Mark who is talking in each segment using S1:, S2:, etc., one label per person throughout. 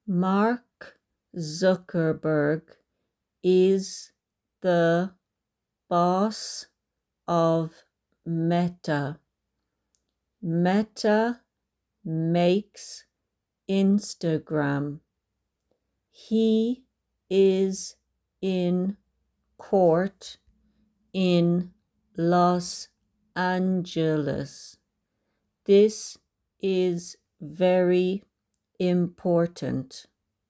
S1: Mark Zuckerberg is the boss of Meta. Meta makes Instagram. He is in court in Los Angeles. This is very important.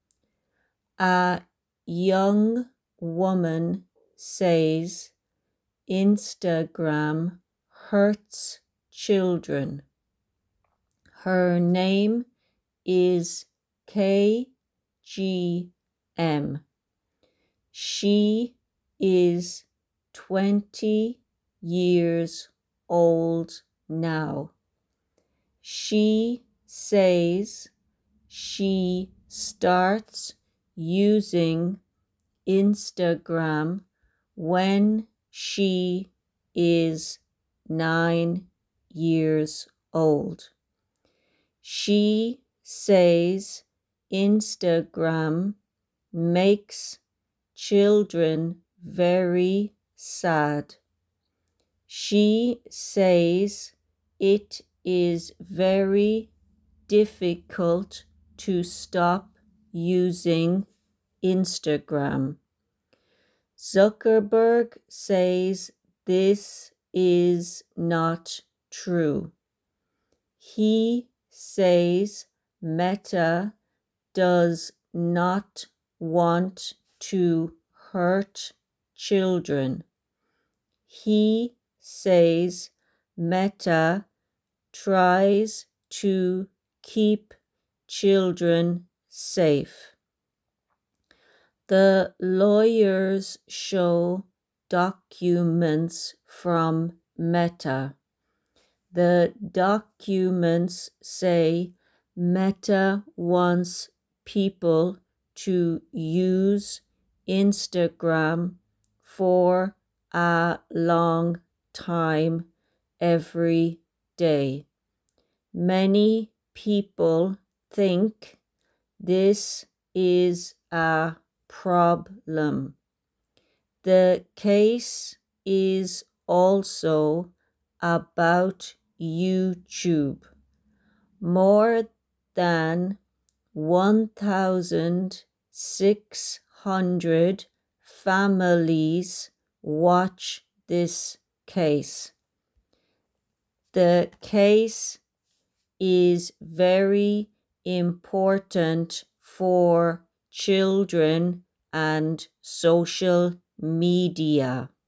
S1: A young woman says Instagram hurts children. Her name is KGM. She is 20 years old now. She says she starts using Instagram when she is 9 years old. She says Instagram makes children very sad. She says it is very difficult to stop using Instagram. Zuckerberg says this is not true. He says Meta does not want to hurt children. He says Meta tries to keep children safe. The lawyers show documents from Meta. The documents say Meta wants people to use Instagram for a long time every day. Many people think this is a problem. The case is also about YouTube. More than 1,600 families watch this case. The case is very important for children and social media.